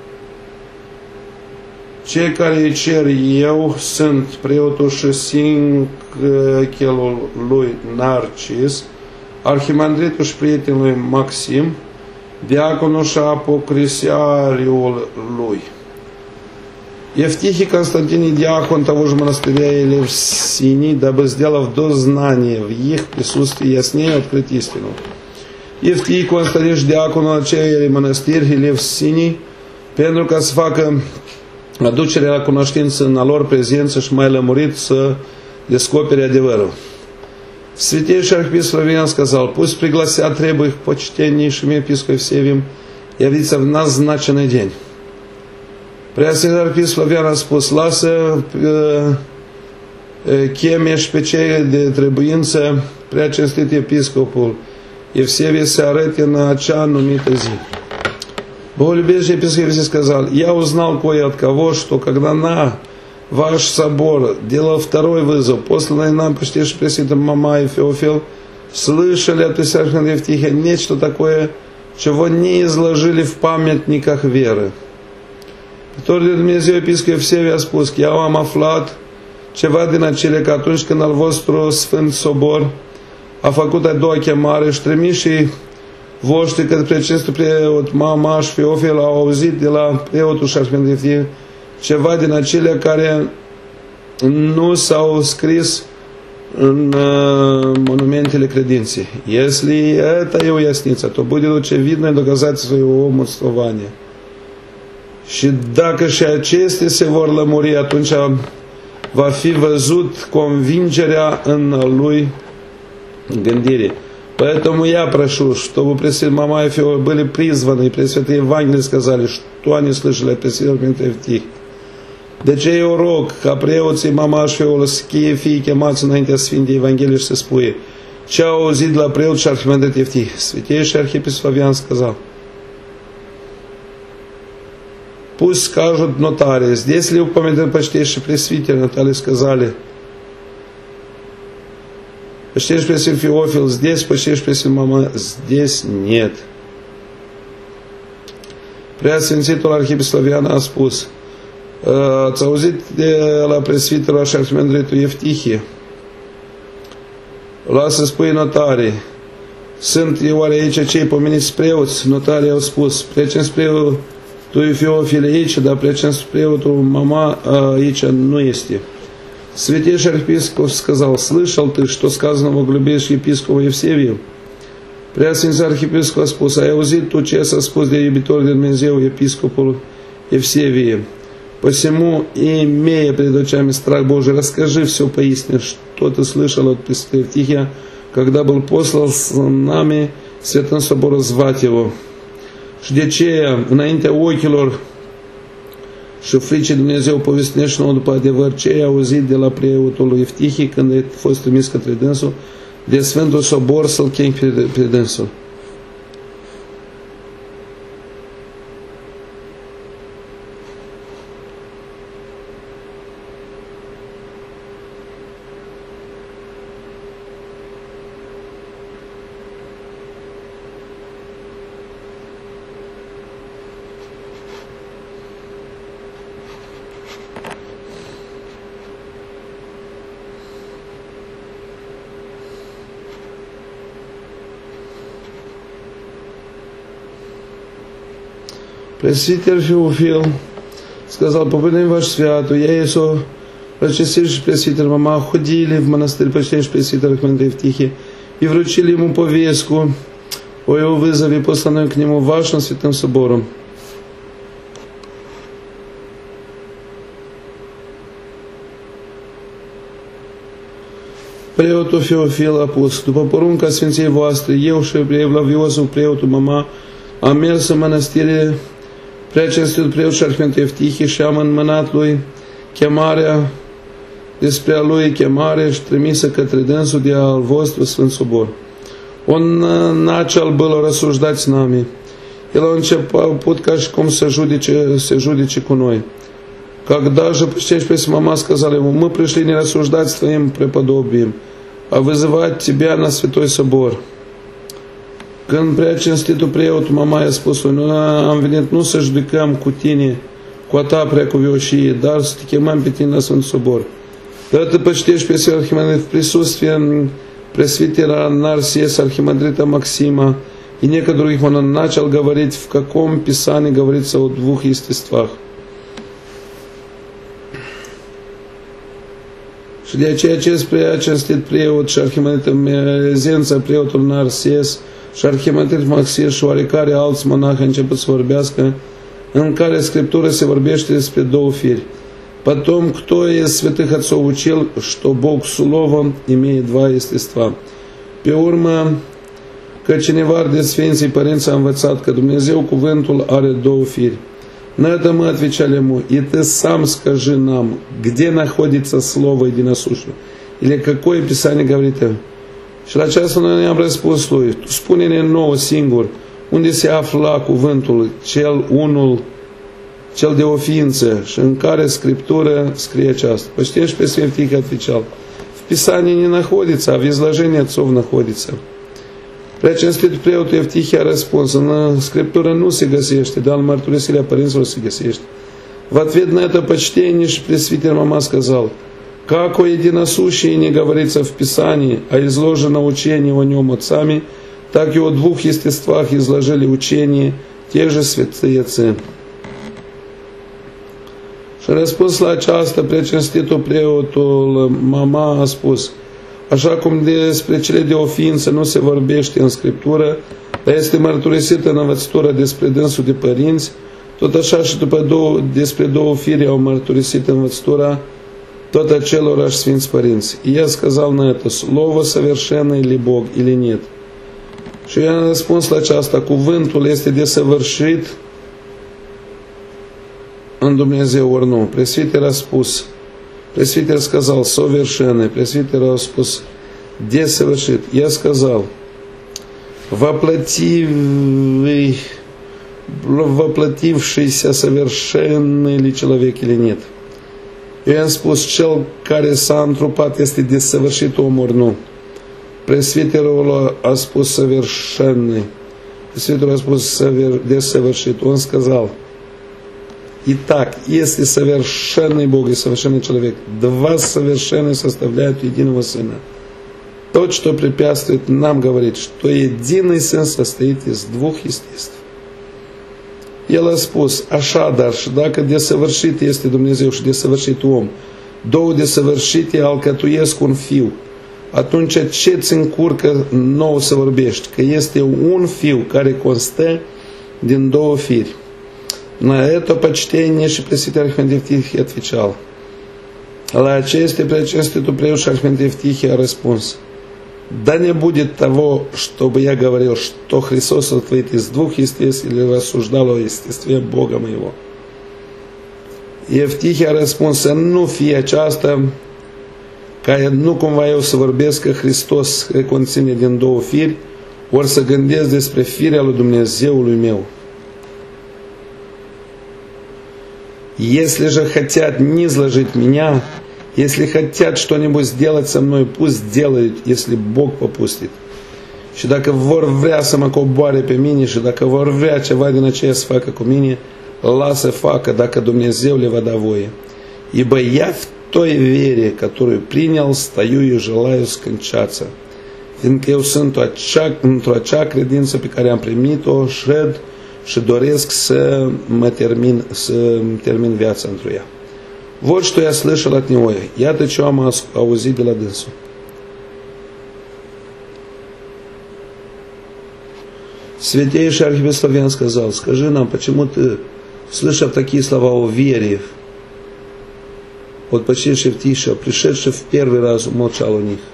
cei care îi cer eu sunt preotul și Sinchelul lui Narcis, arhimandritul și prietenul lui Maxim, diaconul și apocrisiariul lui. Евтихий Константиний диакон того же монастыря Елевсиний, дабы сделав дознание в их присутствии яснее открыть истину. Евтихий Константин диаконul acelui monastiri Елевсиний, pentru ca să facă aducerea la cunoștință în a lor prezență și mai lămurit să descopere adevărul. Святейший архиепископ Флавиан сказал, пусть пригласят требуемых почтеннейшим епископом Евсевием явиться в назначенный день. Preasfințitul arhiepiscop Flavian a spus, lasă cheme și pe cei de trebuință prea cinstit episcopul Евсевий să arăte în acea numită zi. Боголюбезный епископ Евсевий сказал, я узнал кое от кого, что когда на ваш собор делал второй вызов, посланный нам почти пресвитером Мама и Феофил, слышали от Архимандрита Евтихия нечто такое, чего не изложили в памятниках веры. Pătorul de Dumnezeu episcop Evsevii a spus că eu am aflat ceva din acele că atunci când al vostru Sfânt Sobor a făcut a doua chemare și trimișii voștri către preacestul preot Mama și Feofil au auzit de la preotul și arhimandritul ceva din acelea care nu s-au scris în uh, monumentele credinței. Если это и уяснится, то будет очевидное доказательство его умерствования. Și dacă și acestea se vor lămuri, atunci va fi văzut convingerea în lui gândire. Поэтому я прошу, чтобы Пресвятые Мама и Феофил были призваны, и Пресвятые Евангелии сказали, что они слышали от Пресвятых Евтих. De ce eu rog ca preoții Mama și Feoфил să fie chemați înaintea Sfintei Evanghelii și să spui ce au auzit la preot și arhimandrit Евтих. Святейший архиепископ Фавиан сказал: пусть скажут нотарии. Здесь ли упомянут почтейший пресвитер Натальи сказали: почтейший пресвитер Феофил здесь, почтейший пресвитер Мама здесь нет. Преосвятитель архиепископ Фавиан a spus: ați auzit de la presviterul și arhimandritul Евтихie? Lasă spui notarii. Sunt oare aici cei pomeniți preoți? Notarii au spus: plecem spre preotul Feofil aici, dar plecem spre preotul Mama aici nu este. Святейший архиепископ сказал: слышал ты, что сказано во глубе епископу Евсевию? Преосвятитель архиепископ a spus: ai auzit tu ce s-a spus de iubitorul de Dumnezeu episcopul Евсевie? Посему, имея пред очами страх Божий, расскажи все поистине, что ты слышал от Пресвятого Евтихия, когда был послан с nami Святым Собором звать его. Și de aceea, înaintea ochilor și fricii Dumnezeu povestinește nouă după adevăr ce ai auzit de la preotul lui Евтихий când ai fost trimis către dânsul, de Sfântul Sobor să-l chemi pe dânsul. Пресвитер Феофил сказал: «Попадем ваш святу, я и со прочестивший пресвитер Мама ходили в монастырь почтеннейший пресвитер архимандрит Евтихий и вручили ему повестку о его вызове, посланную к нему вашим Святым Собором. Преоту Феофил apus, după porunca Sfinției voastre, eu și Evlaviosul preotul Mama am mers în mănăstire Preacinstitul preot și arhimandrit Евтихий și am înmânat lui chemarea despre a lui chemare și trimisă către dânsul de al vostru Sfânt Sobor. Он начал было рассуждать с нами. El a început ca și cum să judece, să judece cu noi. Когда же почтеннейший пресвитер Мама сказали ему: мы пришли не рассуждать с твоим преподобием, а вызывать тебя на Святой Собор. Când preacinstitul preot Mama i-a spus: noi am venit nu să judecăm cu tine, cu a ta preacuvioșie, dar să te chemăm pe tine la Sfânt Sobor. Ты почтишь пресвитера архимандрита в присутствии пресвитера Нарсиеса архимандрита Максима и некоторых он начал говорить, в каком писании говорится о двух естествах. Și de aceea acest preacinstit preot și arhimandrit Mezența, preotul Narsies și arhimandrit Maxim și oarecare alți monahi a început să vorbească, în care Scriptura se vorbește despre două firi. Потом, кто из святых отцов учил, что Бог Словом имеет два естества. Pe urmă, că cineva de Sfinții Părinți a învățat că Dumnezeu cuvântul are două firi. На это мы отвечали ему: и ты сам скажи нам, где находится слово единосущее, или какое Писание говорит. Și la aceasta noi ne-am răspuns lui: spune-ne nouă singur unde se afla cuvântul cel unul, cel de o ființă, și în care Scriptură scrie aceasta. Почтеннейший пресвитер Евтихий отвечал: в Писании не находится, а в изложении отцов находится. Preacinstitul preotul Евтихий a răspuns: în Scriptură nu se găsește, dar în mărturisirea părinților se găsește. В ответ на это почтеннейший пресвитер Мама сказал: Как о единосущии не говорится в Писании, а изложено учение о нем отцами, так и о двух естествах изложили учение те же святые отцы. Și răspuns la aceasta, precinstitul preotul Mama a spus: așa cum despre cele de o ființă nu se vorbește în Scriptură, dar este mărturisită în învățătură despre dânsul de părinți, tot așa și după două, despre două firi au mărturisit învățătura tot acelorași Sfinți Părinți. Я сказал на это: слово совершенное ли Бог или нет? Și eu am răspuns la aceasta: cuvântul este desăvârșit în Dumnezeu ori nu. Presviter a spus, Presviter сказал совершенный, Presviter a spus desăvârșit. Я сказал: воплотивый, воплотившийся совершенный ли человек или нет? Eu am spus, cel care s-a întrupat este desăvârșit om ori nu. Presviterul a spus совершенный. Presviterul a spus desăvârșit. Он сказал: итак, если совершенный Бог и совершенный человек, два совершенные составляют единого Сына. Тот, что препятствует нам говорить, что единый Сын состоит из двух естеств. El a spus, așadar, și dacă desăvârșit este Dumnezeu și desăvârșit om, două desăvârșite alcătuiesc un fiu, atunci ce ți încurcă nou să vorbești? Că este un fiu care constă din două firi. На это почтение și Presviter Arhimandrit Evtihie отвечал. La aceste precinstitul preot și Arhimandrit Evtihie a răspuns: да не будет того, чтобы я говорил, что Христос сотворит из двух естеств или рассуждал о естестве Бога моего. Evtihie a răspuns să nu fie aceasta, ca nu cumva eu să vorbesc că Hristos conține din două firi, ori să gândesc despre firea lui Dumnezeului meu. Если же хотят низложить меня, если хотят что-нибудь сделать со mной, pust делают, если Bog попустит. Și dacă vor vrea să mă coboare pe mine și dacă vor vrea ceva din aceea să facă cu mine, lasă facă, dacă Dumnezeu le va da voie. Ибо я в той вере, которую принял, стою и желаю скончаться. Fiindcă eu sunt într-o acea credință pe care am primit-o, șed și doresc să mă termin, să termin viața într-o ea. Вот что я слышал от него. Iată ce am auzit de la dânsul. Святейший архиепископ Славян сказал: скажи нам, почему ты, слышав такие слова о вере, от почтивших Евтихия, пришедший в первый раз, умолчал у них.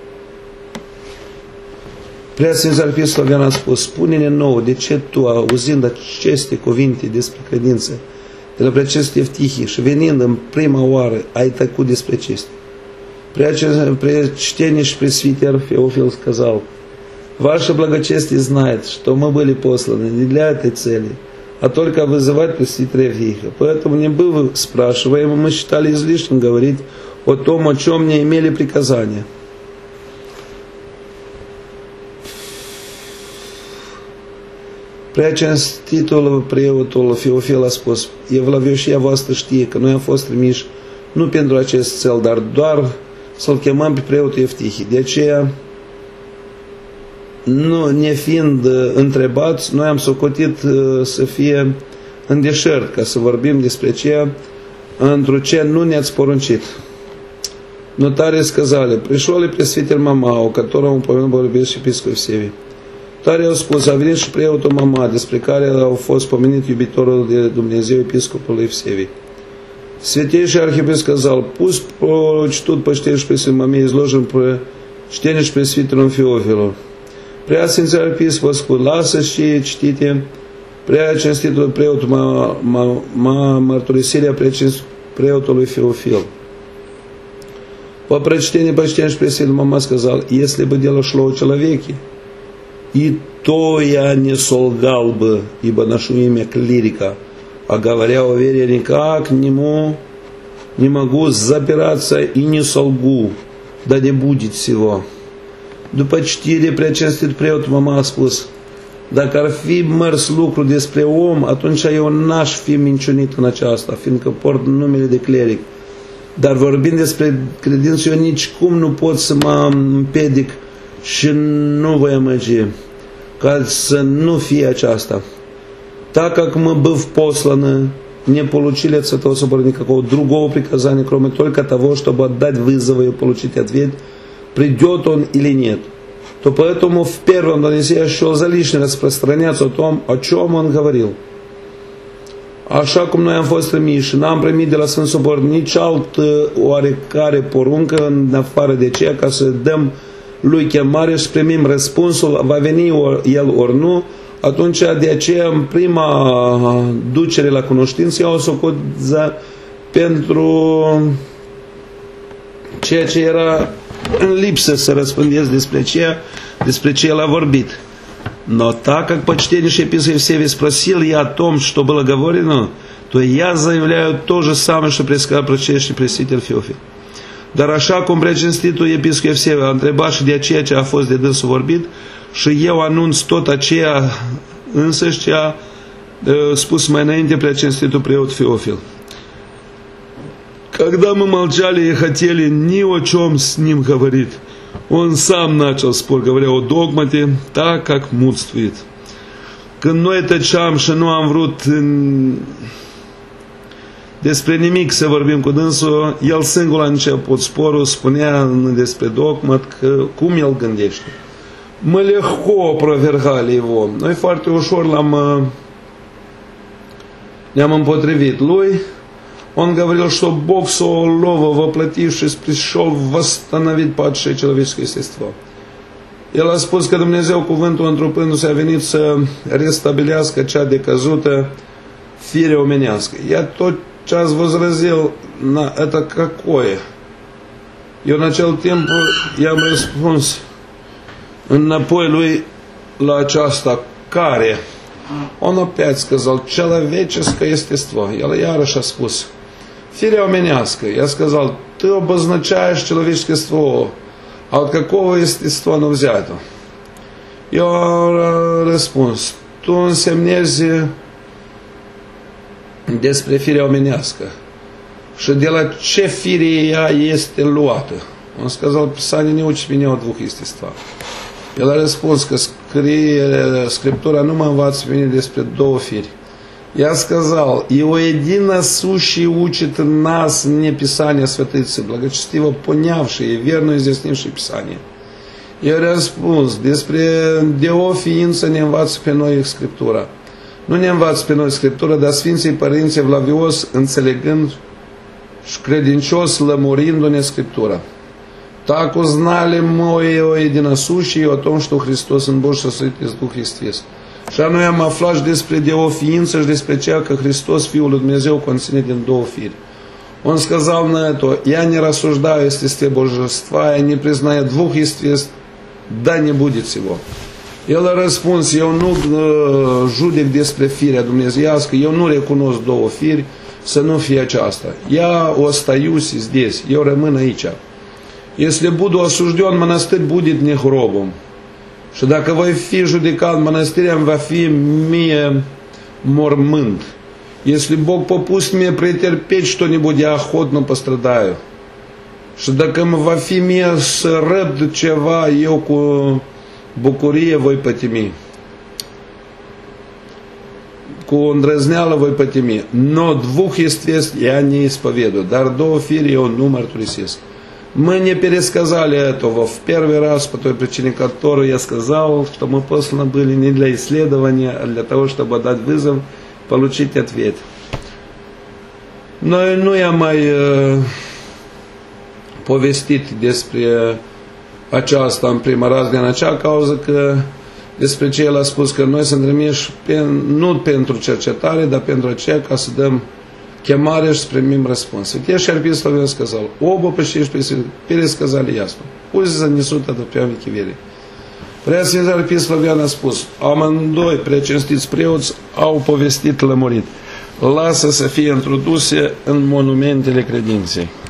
Preasfinț Arhiepiscop Slavian a spus: spune-ne nouă, de ce tu, auzind aceste cuvinte despre credință de la preasfinț Evtihie și venind în prima oară, ai tăcut despre acestea? Preacteniș Presviter Феофил сказал: ваше благочестие знает, что мы были посланы не для этой цели, а только вызывать Пресвитера Евтихия. Поэтому не было спрашиваемо, мы считали излишним говорить о том, о чем не имели приказания. Preacinstitul preotul Feofil a spus: Evlavioșia voastră știe că noi am fost trimiși nu pentru acest cel, dar doar să-l chemăm pe preotul Evtihie. De aceea, nu ne fiind întrebați, noi am socotit să fie în deșert, ca să vorbim despre aceea într-o ce nu ne-ați poruncit. Notare сказали: пришел ли пресвитер Мама, о котором упомянул Богородиц епископ Евсевий. Tare au spus: a venit și preotul Mama, despre care au fost pomenit iubitorul de Dumnezeu episcopul Евсевий. Святейший архиепископ сказал: пусть прочтут почтеннейший пресвитер Маме, изложен почтеннейшим пресвитером Феофилу. Преосвященный архиепископ сказал: lasă și citite preacinstitul preotul Mama, mărturisirea preotului Феофил. По прочтении почтеннейший пресвитер Мама сказал: если бы дело шло о человеке, и то я не солгал бы, ибо ношу имя клирика, а говоря о вере никак к нему не могу запираться и не солгу, да не будет всего. După citire, preacinstitul preot Mama a spus: dacă ar fi mers lucru despre om, atunci eu n-aș fi minciunit în aceasta, fiindcă port numele de cleric. Dar vorbind despre credință, eu nici cum nu pot să mă împedic și nu voi amăgi, ca să nu fie aceasta. Так как мы, быв посланы, не получили от Святого Собора никакого другого приказания, кроме только того, чтобы отдать вызов и получить ответ, придет он или нет, то поэтому в первом донесении счел за lишнее распространяться о том, о чем он говорил. Așa cum noi am fost trimiși, n-am primit de la Sfânt Sobor nici altă oarecare poruncă în afară de aceea ca să dăm lui chemare și primim răspunsul, va veni el ori nu, atunci de aceea în prima ducere la cunoștință eu o socot pentru ceea ce era în lipsă să răspândesc despre ceea despre ce el a vorbit. Но так как по чтению епископа Евсевия спросил я о том, что было говорено, то я заявляю то же самое, что предсказал прочестный Preasfințitul Feofil. Dar așa cum precinstitul episcop Evsevie a întrebat și de aceea ce a fost de dânsul vorbit, și eu anunț tot aceea însăși ce a uh, spus mai înainte precinstitul preot Feofil. Когда мы молчали и хотели ни о чем с ним говорить, он сам начал спор, говоря о догмате, так как мудствует. Când noi tăceam și nu am vrut în... despre nimic să vorbim cu dânsul, el singur a început sporul, spunea despre dogmat că cum el gândește. Мы легко опровергали его. Noi foarte ușor l-am ne-am împotrivit lui. Он говорил, что Бог Солова, воплотившись, пришел восстановить падшее человеческое естество. El a spus că Dumnezeu, cuvântul întrupându-se, a venit să restabilească cea decăzută fire omenească. Я тотчас возразил на это какое. Eu în acel timp i-am răspuns înapoi lui la aceasta care. Он опять сказал, человеческое естество. El iarăși a spus, firea omenească. Я сказал, ты обозначаешь человеческое естество. А от какого естества оно взято? Eu am răspuns, tu însemnezi despre firea omenească. Și de la ce fire ea este luată? Он сказал, Писание не учит меня о двух естествах. El a răspuns că scrie, Scriptura nu mă învață pe mine despre două firi. Я сказал, его единосущий учит нас не Писание Святыцы, благочестиво понявшие и верно изъяснившие Писание. Eu răspuns, despre de o ființă ne învață pe noi Scriptura. Nu ne învață pe noi Scriptura, dar Sfinții Părinți Evlavios, înțelegând și credincios, lămurindu-ne Scriptura. Так узнали мы его единосущие о том, что Христос în Бог состоит из двух естеств. Și noi am aflat și despre de o ființă și despre ceea că Hristos, Fiul lui Dumnezeu, conține din două firi. Он сказал на это, я не рассуждаю о естестве Божества, я не признаю двух естеств, да не будет всего. El a răspuns, eu nu uh, judec despre firea dumnezeiască, eu nu recunosc două firi, să nu fie aceasta. Я остаюсь здесь, eu rămân aici. Если буду осужден, монастырь будет не гробом. Și dacă voi fi judecat, mănăstirea va fi mie mormânt. Если Бог попустит мне претерпеть что-нибудь, я охотно пострадаю. Și dacă mă va fi mie să răbd ceva, eu cu bucurie voi pătimi. Cu îndrăzneală voi pătimi. Но двух естеств я не исповедую. Dar două firi eu nu mărturisesc. Мы не пересказали этого в первый раз, по той причине, которую я сказал, что мы посланы были не для исследования, а для того, чтобы дать вызов, получить ответ. Noi nu i-am mai uh, povestit despre aceasta în prima raz, din acea cauză că despre ce el a spus că noi suntem trimiși nu pentru cercetare, dar pentru aceea ca să dăm chemarea și să primim răspuns. Святейший архиепископ сказал, оба почти пересказали ясно. Пусть занесут это в веки веры. Preasfințitul arhiepiscop Flavian a spus, amândoi precinstiți preoți au povestit lămurit. Lasă să fie introduse în monumentele credinței.